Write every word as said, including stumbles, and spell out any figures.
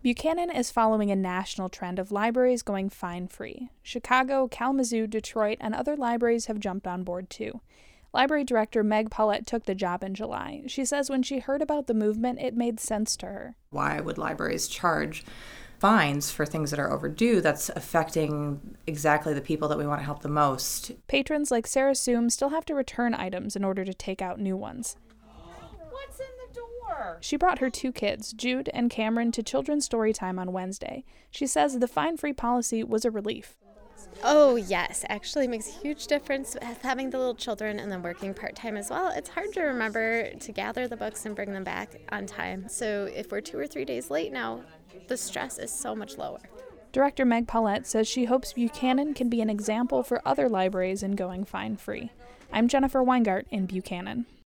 Buchanan is following a national trend of libraries going fine-free. Chicago, Kalamazoo, Detroit, and other libraries have jumped on board too. Library director Meg Paulette took the job in July. She says when she heard about the movement, it made sense to her. Why would libraries charge fines for things that are overdue? That's affecting exactly the people that we want to help the most. Patrons like Sarah Soom still have to return items in order to take out new ones. What's in the door? She brought her two kids, Jude and Cameron, to Children's Storytime on Wednesday. She says the fine-free policy was a relief. Oh, yes. Actually, it makes a huge difference with having the little children and then working part-time as well. It's hard to remember to gather the books and bring them back on time. So if we're two or three days late now, the stress is so much lower. Director Meg Paulette says she hopes Buchanan can be an example for other libraries in going fine-free. I'm Jennifer Weingart in Buchanan.